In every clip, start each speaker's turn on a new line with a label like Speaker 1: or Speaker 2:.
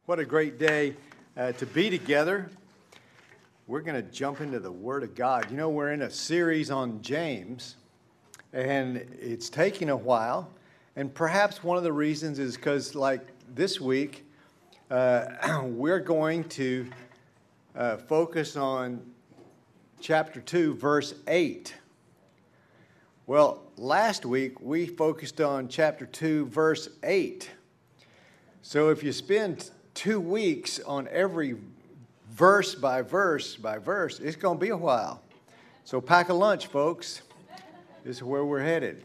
Speaker 1: What a great day to be together. We're going to jump into the Word of God. You know, we're in a series on James, and it's taking a while. And perhaps one of the reasons is because, like this week, we're going to focus on chapter 2, verse 8. Well, last week we focused on chapter 2, verse 8. So if you spend 2 weeks on every verse by verse by verse, it's going to be a while. So pack a lunch, folks. This is where we're headed.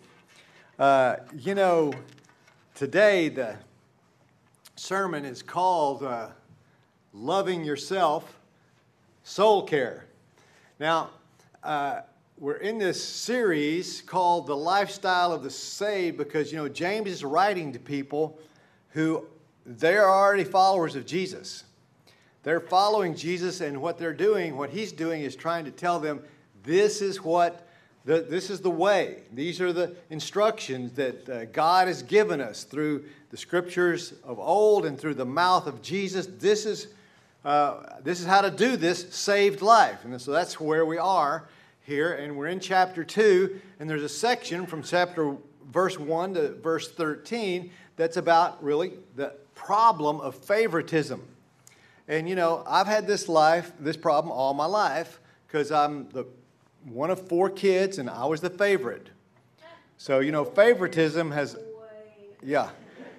Speaker 1: Today the sermon is called Loving Yourself, Soul Care. Now, we're in this series called The Lifestyle of the Saved because, James is writing to people who they're already followers of Jesus. They're following Jesus, and what he's doing is trying to tell them this is the way. These are the instructions that God has given us through the scriptures of old and through the mouth of Jesus. This is how to do this saved life. And so that's where we are here, and we're in chapter 2, and there's a section from verse 1 to verse 13 that's about really the problem of favoritism. And I've had this problem all my life because I'm one of 4 kids and I was the favorite. So favoritism has, yeah.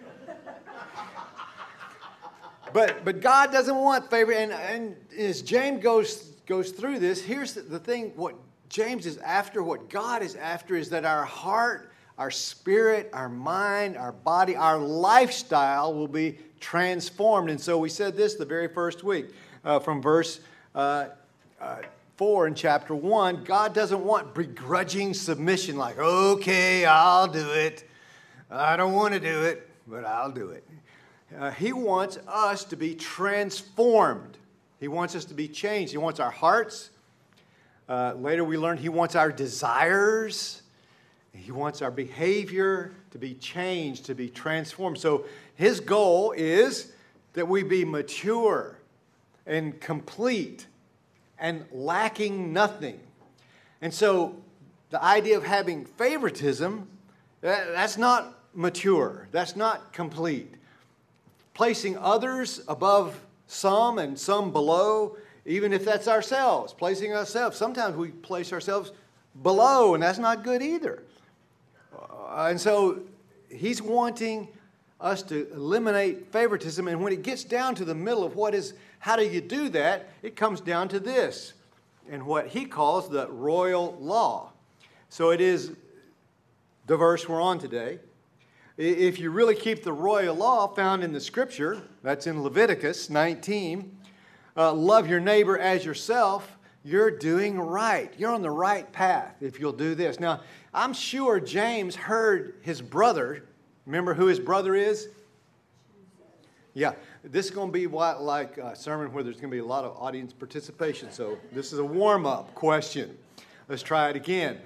Speaker 1: But God doesn't want favorite, and as James goes through this, here's the thing: what James is after, what God is after, is that our heart, our spirit, our mind, our body, our lifestyle will be transformed. And so we said this the very first week from verse 4 in chapter 1. God doesn't want begrudging submission like, okay, I'll do it. I don't want to do it, but I'll do it. He wants us to be transformed. He wants us to be changed. He wants our hearts. Later we learned he wants our desires. He wants our behavior to be changed, to be transformed. So his goal is that we be mature and complete and lacking nothing. And so the idea of having favoritism, that's not mature. That's not complete. Placing others above some and some below, even if that's ourselves. Placing ourselves. Sometimes we place ourselves below, and that's not good either. And so he's wanting us to eliminate favoritism. And when it gets down to the middle of how do you do that, it comes down to this, and what he calls the royal law. So it is the verse we're on today. If you really keep the royal law found in the scripture, that's in Leviticus 19, love your neighbor as yourself, you're doing right. You're on the right path if you'll do this. Now, I'm sure James heard his brother. Remember who his brother is? Yeah, this is going to be like a sermon where there's going to be a lot of audience participation. So this is a warm-up question. Let's try it again.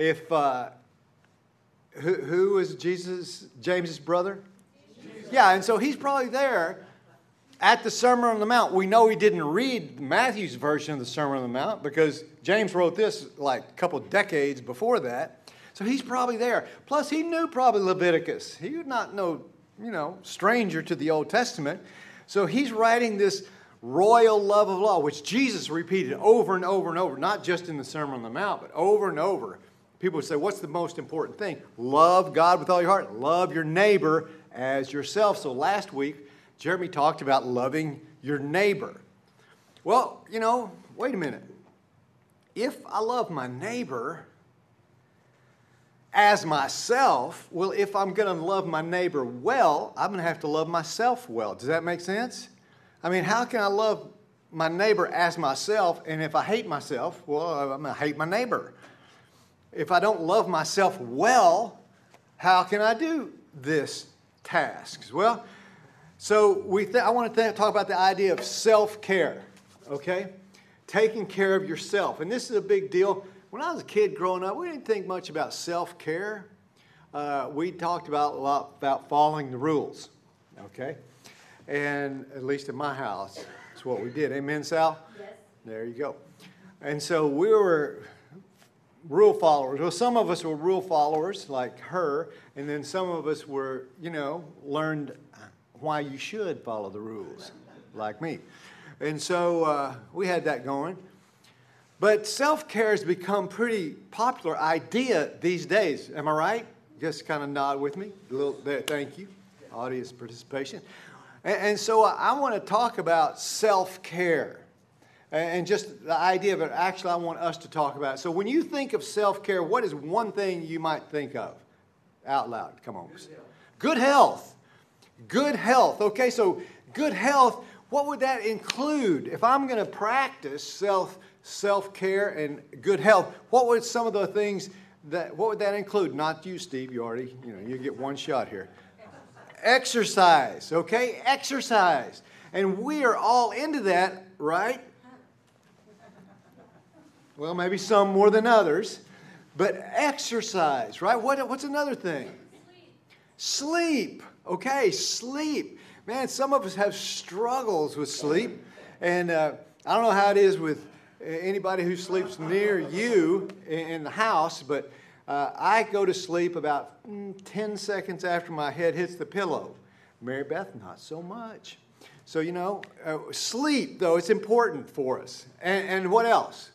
Speaker 1: Who is James's brother? Jesus. Yeah, and so he's probably there at the Sermon on the Mount. We know he didn't read Matthew's version of the Sermon on the Mount because James wrote this like a couple decades before that. So he's probably there. Plus, he knew probably Leviticus. He would not know, stranger to the Old Testament. So he's writing this royal love of law, which Jesus repeated over and over and over, not just in the Sermon on the Mount, but over and over. People would say, what's the most important thing? Love God with all your heart. Love your neighbor as yourself. So last week, Jeremy talked about loving your neighbor. Well, wait a minute. If I love my neighbor as myself, well, if I'm going to love my neighbor well, I'm going to have to love myself well. Does that make sense? I mean, how can I love my neighbor as myself, and if I hate myself, well, I'm going to hate my neighbor. If I don't love myself well, how can I do this task? Well, so I want to talk about the idea of self-care, okay? Taking care of yourself. And this is a big deal. When I was a kid growing up, we didn't think much about self-care. We talked a lot about following the rules, okay? And at least in my house, that's what we did. Amen, Sal? Yes. There you go. And so we were rule followers. Well, some of us were rule followers like her, and then some of us were, learned why you should follow the rules like me. And so we had that going. But self-care has become a pretty popular idea these days. Am I right? Just kind of nod with me. A little there, thank you. Audience participation. And so I want to talk about self-care. And just the idea of it, actually, I want us to talk about it. So when you think of self-care, what is one thing you might think of? Out loud, come on. Good health. Good health. Okay, so good health, what would that include? If I'm going to practice self-care and good health, what would some of the things what would that include? Not you, Steve, you already, you get one shot here. Exercise, okay? Exercise. And we are all into that, right? Well, maybe some more than others, but exercise, right? What's another thing? Sleep. Okay, sleep. Man, some of us have struggles with sleep, and I don't know how it is with anybody who sleeps near you in the house, but I go to sleep about 10 seconds after my head hits the pillow. Mary Beth, not so much. So, sleep, though, it's important for us. And what else?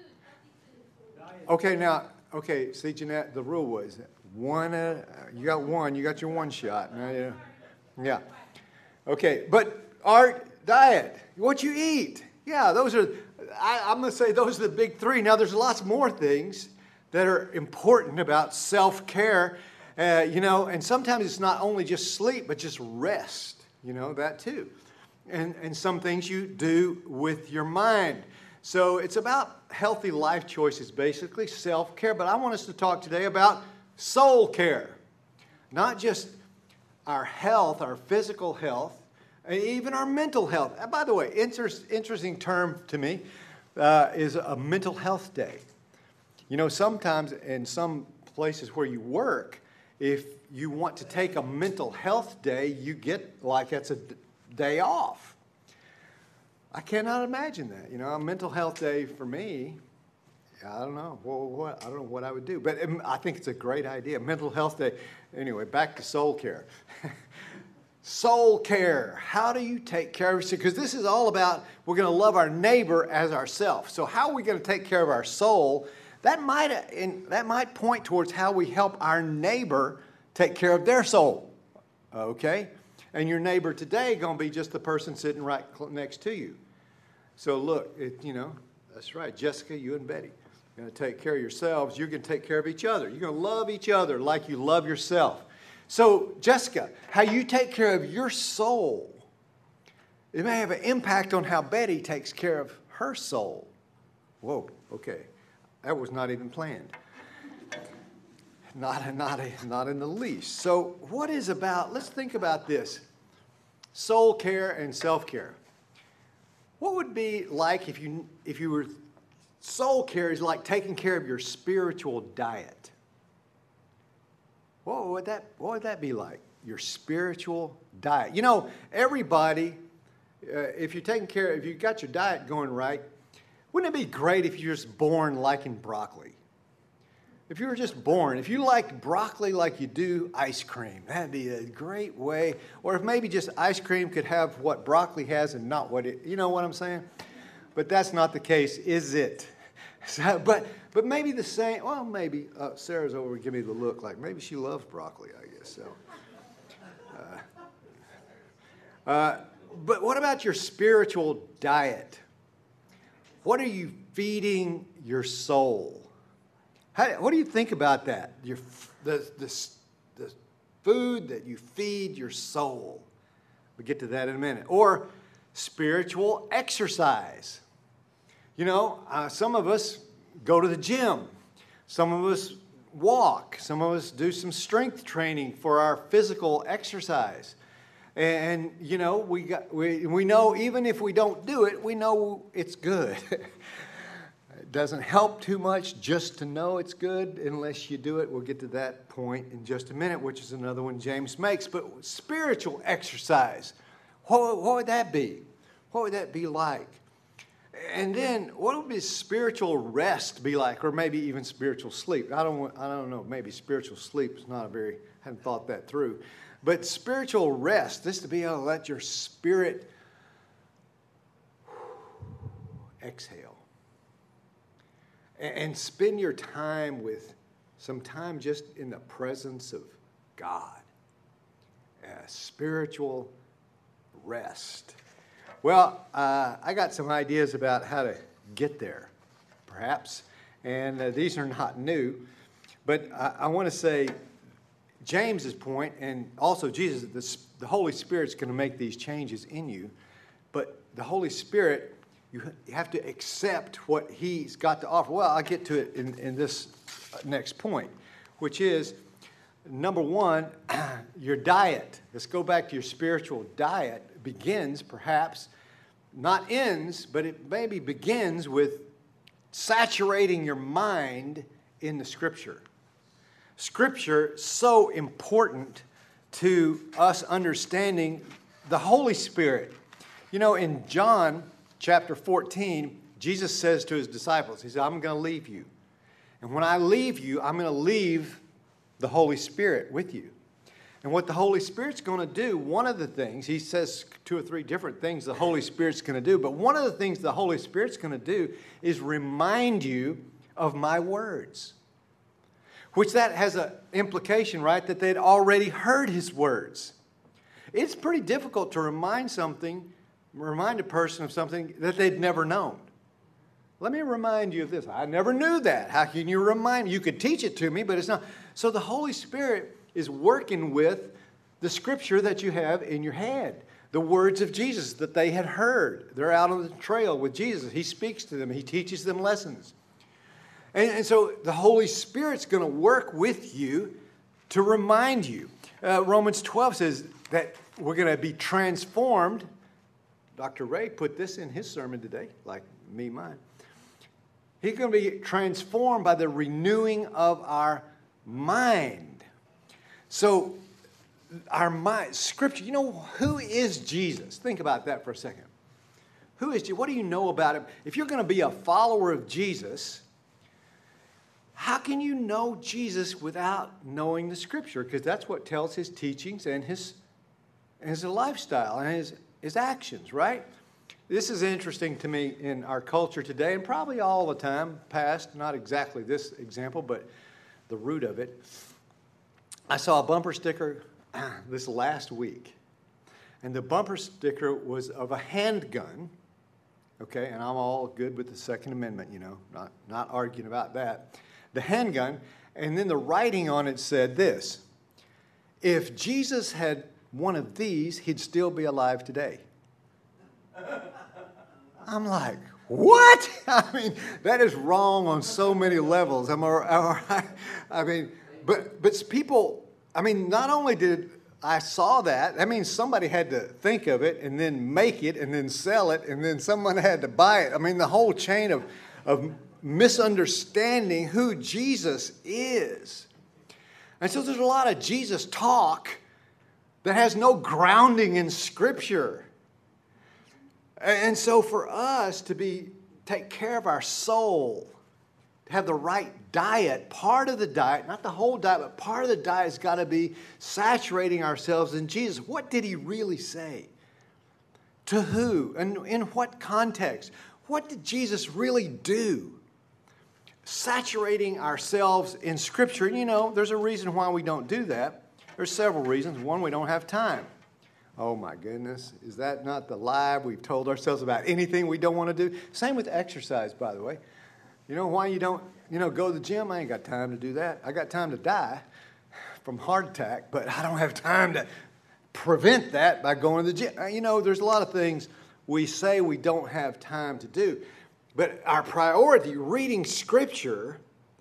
Speaker 1: Okay, see, Jeanette, the rule was one. You got one. You got your one shot. Yeah. Okay, but our diet, what you eat. Yeah, those are. I'm going to say those are the big three. Now, there's lots more things that are important about self-care, and sometimes it's not only just sleep, but just rest. That too, and some things you do with your mind. So it's about healthy life choices, basically, self-care. But I want us to talk today about soul care. Not just our health, our physical health, and even our mental health. And by the way, interesting term to me is a mental health day. Sometimes in some places where you work, if you want to take a mental health day, you get like it's a day off. I cannot imagine that. A mental health day for me, I don't know. I don't know what I would do. But I think it's a great idea. Mental health day. Anyway, back to soul care. Soul care. How do you take care of yourself? Because this is all about we're going to love our neighbor as ourselves. So how are we going to take care of our soul? That might point towards how we help our neighbor take care of their soul. Okay? And your neighbor today going to be just the person sitting right next to you. So look, that's right. Jessica, you and Betty, you're going to take care of yourselves. You're going to take care of each other. You're going to love each other like you love yourself. So, Jessica, how you take care of your soul, it may have an impact on how Betty takes care of her soul. Whoa, okay. That was not even planned. Not in the least. So let's think about this. Soul care and self-care. What would it be like if you were, soul care is like taking care of your spiritual diet. What would that be like? Your spiritual diet. Everybody, if you got your diet going right, wouldn't it be great if you're just born liking broccoli? If you were just born, if you like broccoli like you do ice cream, that'd be a great way. Or if maybe just ice cream could have what broccoli has and not what it, you know what I'm saying? But that's not the case, is it? So, but maybe the same, well, maybe Sarah's over giving me the look like maybe she loves broccoli, I guess. So, but what about your spiritual diet? What are you feeding your soul? What do you think about that? The food that you feed your soul. We'll get to that in a minute. Or spiritual exercise. Some of us go to the gym. Some of us walk. Some of us do some strength training for our physical exercise. And, we know even if we don't do it, we know it's good. It doesn't help too much just to know it's good unless you do it. We'll get to that point in just a minute, which is another one James makes. But spiritual exercise, What would that be? What would that be like? And then what would spiritual rest be like, or maybe even spiritual sleep? I don't know. Maybe spiritual sleep is not I hadn't thought that through. But spiritual rest, this to be able to let your spirit exhale. And spend your time with some time just in the presence of God. Spiritual rest. Well, I got some ideas about how to get there, perhaps. And these are not new. But I want to say James's point, and also Jesus, the Holy Spirit's going to make these changes in you. But the Holy Spirit, you have to accept what He's got to offer. Well, I'll get to it in this next point, which is, number one, your diet. Let's go back to your spiritual diet. It begins, perhaps, not ends, but it maybe begins with saturating your mind in the Scripture. Scripture, so important to us understanding the Holy Spirit. You know, in John chapter 14, Jesus says to His disciples, He said, I'm going to leave you. And when I leave you, I'm going to leave the Holy Spirit with you. And what the Holy Spirit's going to do, one of the things, He says 2 or 3 different things the Holy Spirit's going to do, but one of the things the Holy Spirit's going to do is remind you of my words. Which that has an implication, right, that they'd already heard His words. It's pretty difficult to remind a person of something that they'd never known. Let me remind you of this. I never knew that. How can you remind me? You could teach it to me, but it's not. So the Holy Spirit is working with the Scripture that you have in your head. The words of Jesus that they had heard. They're out on the trail with Jesus. He speaks to them. He teaches them lessons. And so the Holy Spirit's going to work with you to remind you. Romans 12 says that we're going to be transformed. Dr. Ray put this in his sermon today, like mine. He's going to be transformed by the renewing of our mind. So our mind, Scripture, you know, who is Jesus? Think about that for a second. Who is Jesus? What do you know about Him? If you're going to be a follower of Jesus, how can you know Jesus without knowing the Scripture? Because that's what tells His teachings and his lifestyle and his actions, right? This is interesting to me in our culture today, and probably all the time past, not exactly this example, but the root of it. I saw a bumper sticker this last week, and the bumper sticker was of a handgun, okay, and I'm all good with the Second Amendment, you know, not arguing about that. The handgun, and then the writing on it said this: if Jesus had one of these, He'd still be alive today. I'm like, what? I mean, that is wrong on so many levels. I mean, but people, I mean, not only did I saw that means somebody had to think of it and then make it and then sell it and then someone had to buy it. I mean, the whole chain of misunderstanding who Jesus is. And so there's a lot of Jesus talk that has no grounding in Scripture. And so for us to take care of our soul, to have the right diet, part of the diet, not the whole diet, but part of the diet has got to be saturating ourselves in Jesus. What did He really say? To who? And in what context? What did Jesus really do? Saturating ourselves in Scripture. And you know, there's a reason why we don't do that. There's several reasons. One, we don't have time. Oh my goodness, is that not the lie we've told ourselves about anything we don't want to do? Same with exercise, by the way. You know why you don't, go to the gym? I ain't got time to do that. I got time to die from heart attack, but I don't have time to prevent that by going to the gym. You know, there's a lot of things we say we don't have time to do. But our priority, reading Scripture,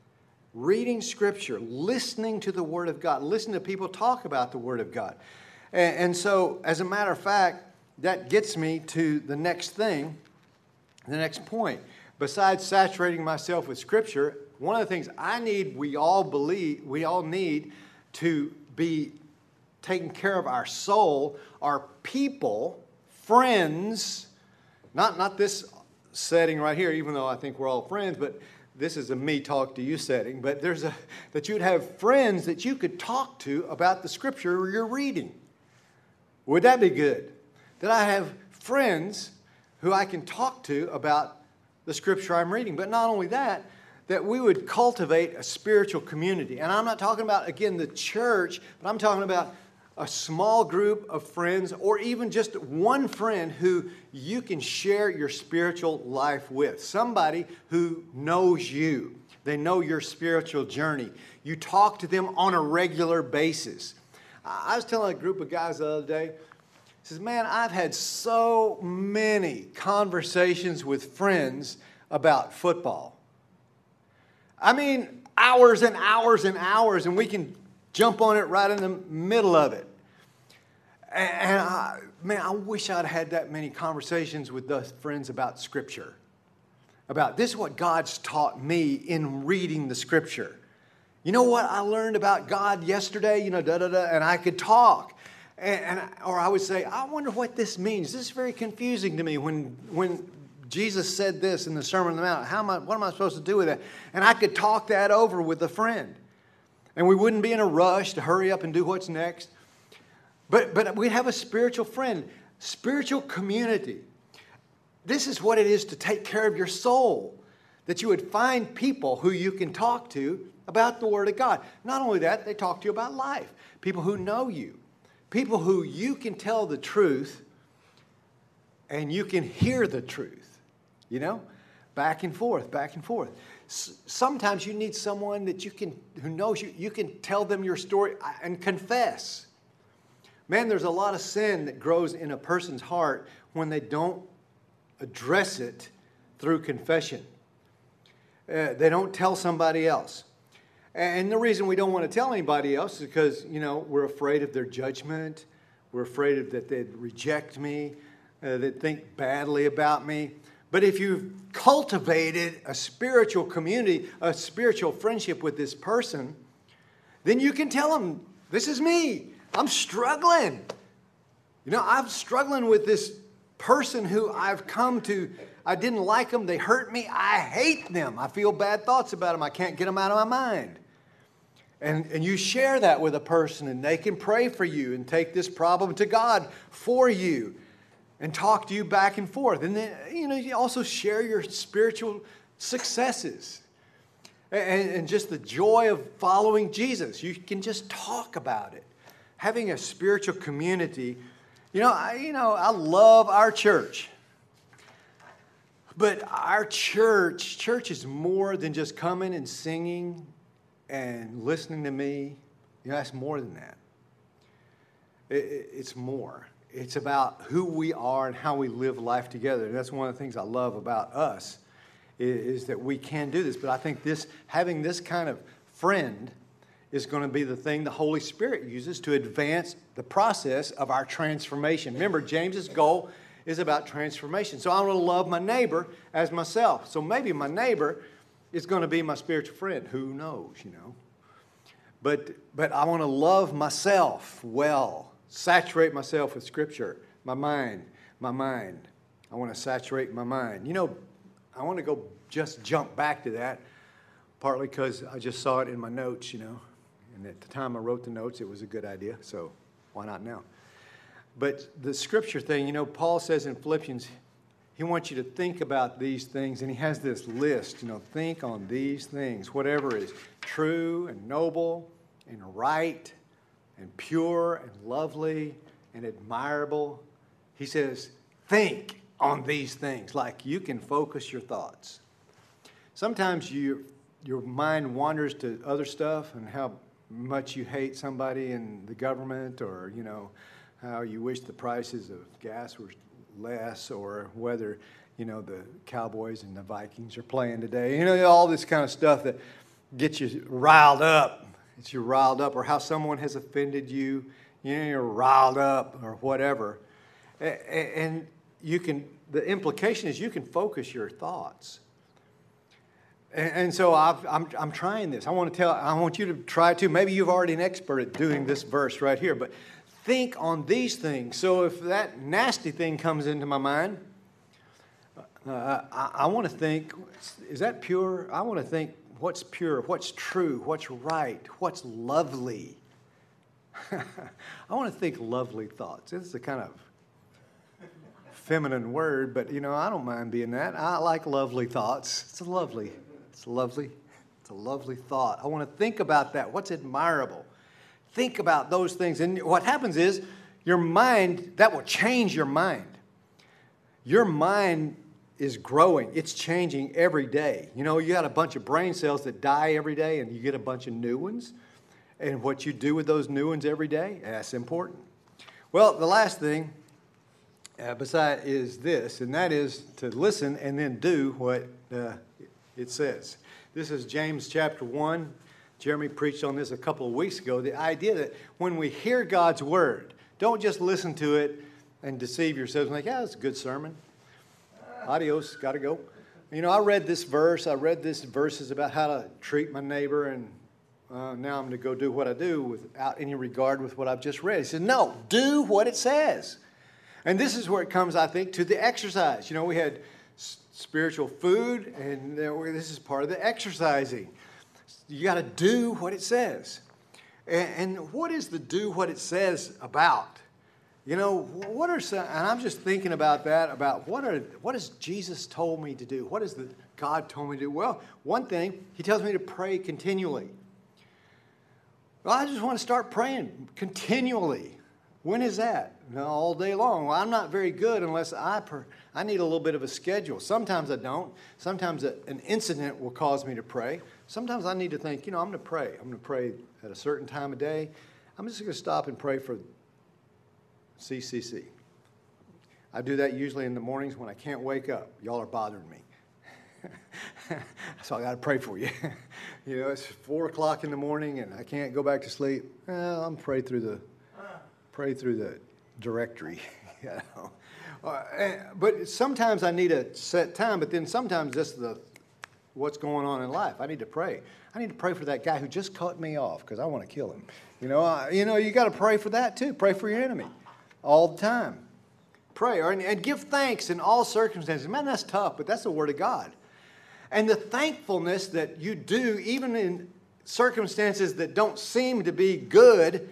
Speaker 1: listening to the Word of God, listening to people talk about the Word of God. And so, as a matter of fact, that gets me to the next thing, the next point. Besides saturating myself with Scripture, one of the things we all need to be taking care of our soul are people friends, not this setting right here, even though I think we're all friends, but this is a me talk to you setting, but that you'd have friends that you could talk to about the scripture you're reading. Would that be good? That I have friends who I can talk to about the scripture I'm reading. But not only that, that we would cultivate a spiritual community. And I'm not talking about, again, the church, but I'm talking about a small group of friends, or even just one friend who you can share your spiritual life with. Somebody who knows you. They know your spiritual journey. You talk to them on a regular basis. I was telling a group of guys the other day, he says, man, I've had so many conversations with friends about football. I mean, hours and hours and hours, and we can jump on it right in the middle of it. And I wish I'd had that many conversations with those friends about Scripture. About this is what God's taught me in reading the Scripture. You know what I learned about God yesterday? And I could talk. Or I would say, I wonder what this means. This is very confusing to me when Jesus said this in the Sermon on the Mount. What am I supposed to do with that? And I could talk that over with a friend. And we wouldn't be in a rush to hurry up and do what's next. But we'd have a spiritual friend, spiritual community. This is what it is to take care of your soul. That you would find people who you can talk to about the Word of God. Not only that, they talk to you about life. People who know you. People who you can tell the truth and you can hear the truth. You know? Back and forth, back and forth. Sometimes you need someone that who knows you. You can tell them your story and confess. Man, there's a lot of sin that grows in a person's heart when they don't address it through confession. They don't tell somebody else. And the reason we don't want to tell anybody else is because, we're afraid of their judgment. We're afraid that they'd reject me, they'd think badly about me. But if you've cultivated a spiritual community, a spiritual friendship with this person, then you can tell them, this is me. I'm struggling. I'm struggling with this person who I've come to. I didn't like them. They hurt me. I hate them. I feel bad thoughts about them. I can't get them out of my mind. And you share that with a person, and they can pray for you and take this problem to God for you and talk to you back and forth. And then, you also share your spiritual successes and just the joy of following Jesus. You can just talk about it. Having a spiritual community. I love our church. But our church is more than just coming and singing and listening to me. That's more than that. It's more. It's about who we are and how we live life together. And that's one of the things I love about us is that we can do this. But I think having this kind of friend is going to be the thing the Holy Spirit uses to advance the process of our transformation. Remember, James's goal is about transformation. So I'm going to love my neighbor as myself. So maybe my neighbor is going to be my spiritual friend. Who knows, But I want to love myself well. Saturate myself with Scripture. My mind. I want to saturate my mind. I want to just jump back to that, partly because I just saw it in my notes, And at the time I wrote the notes, it was a good idea, so why not now? But the Scripture thing, Paul says in Philippians, he wants you to think about these things, and he has this list, think on these things, whatever is true and noble and right and pure and lovely and admirable. He says, think on these things, like you can focus your thoughts. Sometimes your mind wanders to other stuff and how much you hate somebody in the government, or, how you wish the prices of gas were less, or whether, the Cowboys and the Vikings are playing today. All this kind of stuff that gets you riled up. Or how someone has offended you. You're riled up or whatever. And the implication is you can focus your thoughts. And so I'm trying this. I want you to try it too. Maybe you've already an expert at doing this verse right here, but think on these things. So if that nasty thing comes into my mind, I want to think, is that pure? I want to think what's pure, what's true, what's right, what's lovely. I want to think lovely thoughts. It's a kind of feminine word, but I don't mind being that. I like lovely thoughts. It's a lovely thought. I want to think about that. What's admirable? Think about those things. And what happens is your mind, that will change your mind. Your mind is growing. It's changing every day. You got a bunch of brain cells that die every day, and you get a bunch of new ones. And what you do with those new ones every day, that's important. Well, the last thing beside is this, and that is to listen and then do what it says. This is James chapter 1. Jeremy preached on this a couple of weeks ago. The idea that when we hear God's word, don't just listen to it and deceive yourselves and think, yeah, that's a good sermon. Adios, got to go. I read this verse. I read this verses about how to treat my neighbor, and now I'm going to go do what I do without any regard with what I've just read. He said, no, do what it says. And this is where it comes, I think, to the exercise. We had spiritual food, and this is part of the exercising. You got to do what it says. And what is the do what it says about? What are some, and I'm just thinking about that, about what has Jesus told me to do? What has God told me to do? Well, one thing, he tells me to pray continually. Well, I just want to start praying continually. When is that? All day long. Well, I'm not very good unless I need a little bit of a schedule. Sometimes I don't. Sometimes an incident will cause me to pray. Sometimes I need to think, I'm going to pray. I'm going to pray at a certain time of day. I'm just going to stop and pray for CCC. I do that usually in the mornings when I can't wake up. Y'all are bothering me. So I got to pray for you. It's 4 o'clock in the morning and I can't go back to sleep. Well, I'm pray through the directory. But sometimes I need a set time. But then sometimes just what's going on in life. I need to pray. I need to pray for that guy who just cut me off because I want to kill him. You got to pray for that too. Pray for your enemy all the time. Pray and give thanks in all circumstances. Man, that's tough, but that's the Word of God. And the thankfulness that you do, even in circumstances that don't seem to be good,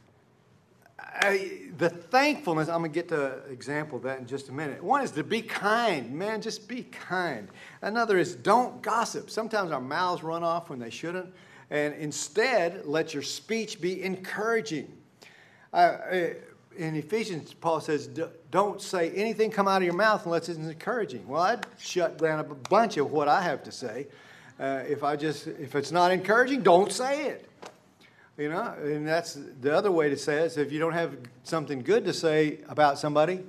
Speaker 1: the thankfulness, I'm going to get to an example of that in just a minute. One is to be kind. Man, just be kind. Another is don't gossip. Sometimes our mouths run off when they shouldn't. And instead, let your speech be encouraging. In Ephesians, Paul says, don't say anything come out of your mouth unless it's encouraging. Well, I'd shut down a bunch of what I have to say. If it's not encouraging, don't say it. And that's the other way to say it is if you don't have something good to say about somebody,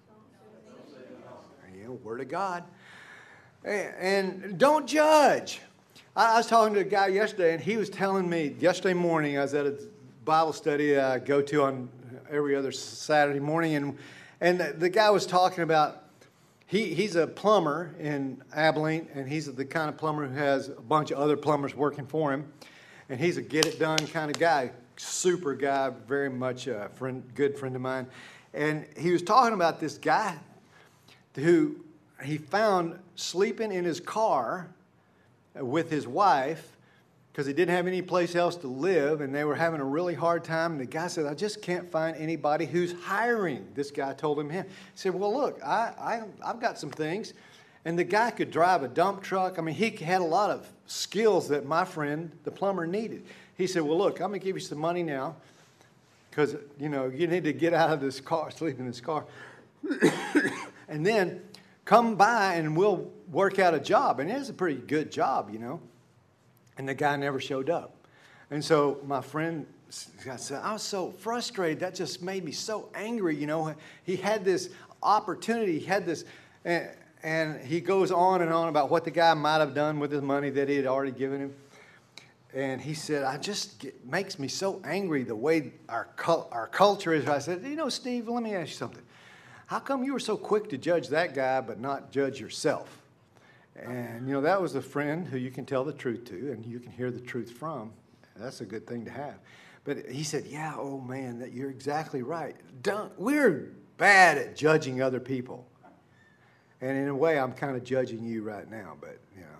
Speaker 1: Word of God. And don't judge. I was talking to a guy yesterday, and he was telling me, yesterday morning, I was at a Bible study I go to on every other Saturday morning, and the guy was talking about, he's a plumber in Abilene, and he's the kind of plumber who has a bunch of other plumbers working for him, and he's a get-it-done kind of guy, super guy, very much a good friend of mine. And he was talking about this guy who he found sleeping in his car with his wife because he didn't have any place else to live, and they were having a really hard time. And the guy said, I just can't find anybody who's hiring. This guy told him. He said, well, look, I've got some things. And the guy could drive a dump truck. I mean, he had a lot of skills that my friend, the plumber, needed. He said, well, look, I'm going to give you some money now because, you need to get out of this car, sleep in this car. And then come by and we'll work out a job. And it's a pretty good job, And the guy never showed up. And so my friend said, I was so frustrated. That just made me so angry. He had this opportunity. He had this, and he goes on and on about what the guy might have done with his money that he had already given him. And he said, it makes me so angry the way our culture is. I said, Steve, let me ask you something. How come you were so quick to judge that guy but not judge yourself? And, that was a friend who you can tell the truth to and you can hear the truth from. That's a good thing to have. But he said, yeah, oh man, that you're exactly right. We're bad at judging other people. And in a way, I'm kind of judging you right now, but,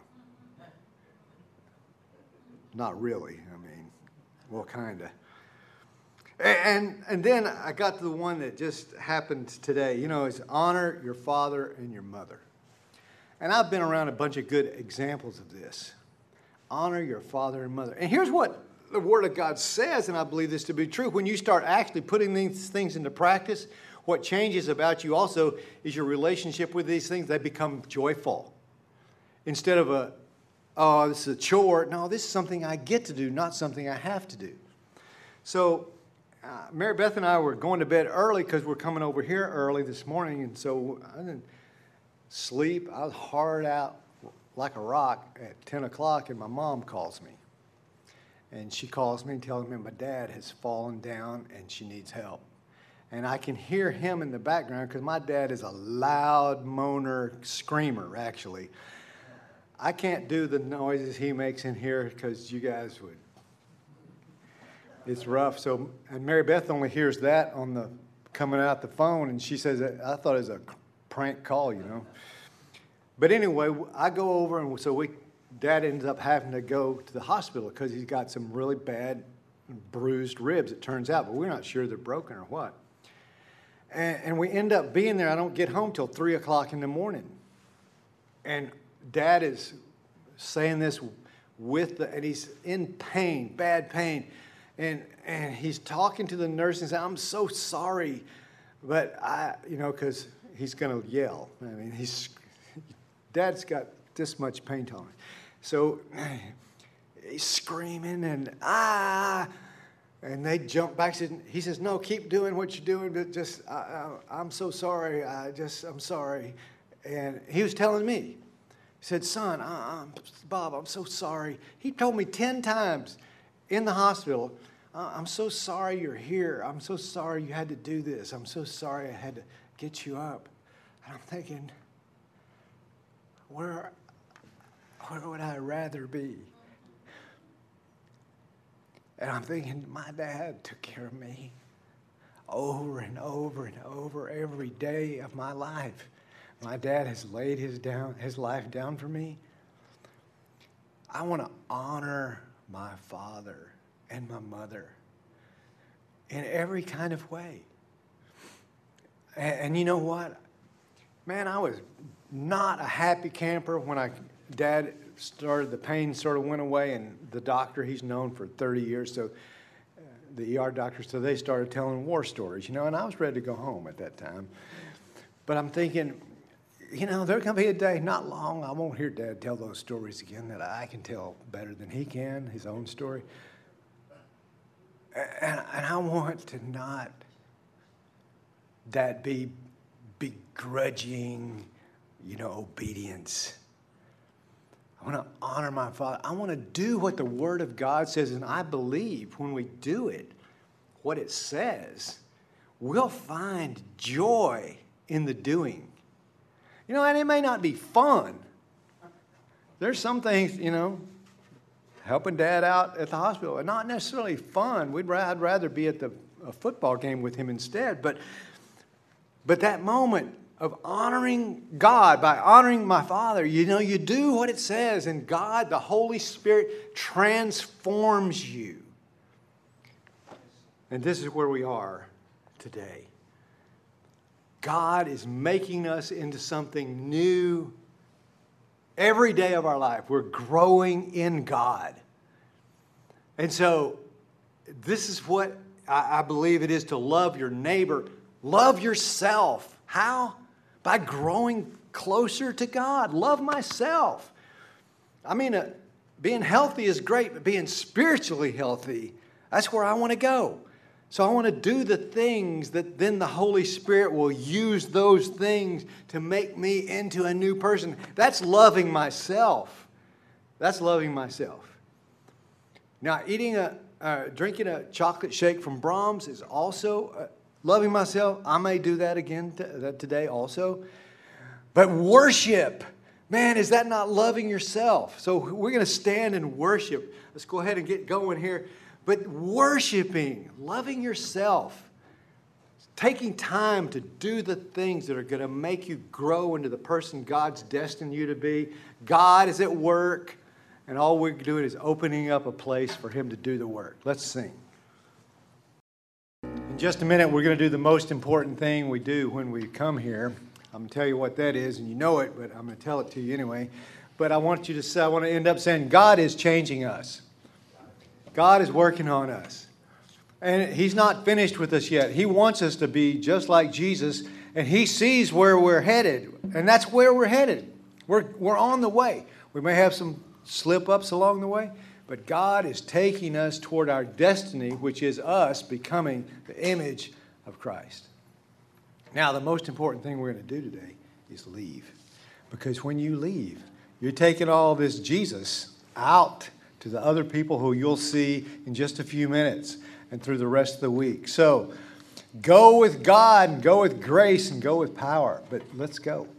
Speaker 1: not really. I mean, well, kind of. And then I got to the one that just happened today. It's honor your father and your mother. And I've been around a bunch of good examples of this. Honor your father and mother. And here's what the Word of God says, and I believe this to be true. When you start actually putting these things into practice, what changes about you also is your relationship with these things. They become joyful. Instead of oh, this is a chore. No, this is something I get to do, not something I have to do. So Mary Beth and I were going to bed early because we're coming over here early this morning. And so I didn't sleep. I was hard out like a rock at 10 o'clock, and my mom calls me. And she calls me and tells me my dad has fallen down and she needs help. And I can hear him in the background because my dad is a loud moaner, screamer, actually. I can't do the noises he makes in here because you guys would. It's rough. So, and Mary Beth only hears that on the coming out the phone, and she says, I thought it was a prank call, But anyway, I go over, and so Dad ends up having to go to the hospital because he's got some really bad bruised ribs, it turns out, but we're not sure they're broken or what. And we end up being there. I don't get home till 3 o'clock in the morning. And Dad is saying this and he's in pain, bad pain. And he's talking to the nurse and saying, I'm so sorry, but because he's going to yell. I mean, Dad's got this much pain tolerance. So he's screaming and they jump back. He says, no, keep doing what you're doing, but just, I'm so sorry. I'm sorry. And he was telling me, he said, son, Bob, I'm so sorry. He told me 10 times in the hospital, I'm so sorry you're here. I'm so sorry you had to do this. I'm so sorry I had to get you up. And I'm thinking, where would I rather be? And I'm thinking, my dad took care of me over and over and over every day of my life. My dad has laid his life down for me. I want to honor my father and my mother in every kind of way. And you know what? Man, I was not a happy camper when Dad started, the pain sort of went away, and the doctor, he's known for 30 years, so the ER doctor, so they started telling war stories, and I was ready to go home at that time. But I'm thinking, there's going to be a day, not long, I won't hear Dad tell those stories again that I can tell better than he can, his own story. And I want to not that be begrudging, obedience. I want to honor my father. I want to do what the Word of God says, and I believe when we do it, what it says, we'll find joy in the doing. And it may not be fun. There's some things, helping Dad out at the hospital, and not necessarily fun. I'd rather be at a football game with him instead. But that moment of honoring God by honoring my Father, you do what it says, and God, the Holy Spirit, transforms you. And this is where we are today. God is making us into something new every day of our life. We're growing in God. And so this is what I believe it is to love your neighbor. Love yourself. How? By growing closer to God. Love myself. Being healthy is great, but being spiritually healthy, that's where I want to go. So I want to do the things that then the Holy Spirit will use those things to make me into a new person. That's loving myself. That's loving myself. Now, drinking a chocolate shake from Brahms is also loving myself. I may do that again today also. But worship, man, is that not loving yourself? So we're going to stand and worship. Let's go ahead and get going here. But worshiping, loving yourself, taking time to do the things that are going to make you grow into the person God's destined you to be. God is at work, and all we're doing is opening up a place for Him to do the work. Let's sing. In just a minute, we're going to do the most important thing we do when we come here. I'm going to tell you what that is, and you know it, but I'm going to tell it to you anyway. But I want you to say, I want to end up saying, God is changing us. God is working on us. And He's not finished with us yet. He wants us to be just like Jesus, and He sees where we're headed, and that's where we're headed. We're on the way. We may have some slip-ups along the way, but God is taking us toward our destiny, which is us becoming the image of Christ. Now, the most important thing we're going to do today is leave. Because when you leave, you're taking all this Jesus out to the other people who you'll see in just a few minutes and through the rest of the week. So go with God and go with grace and go with power. But let's go.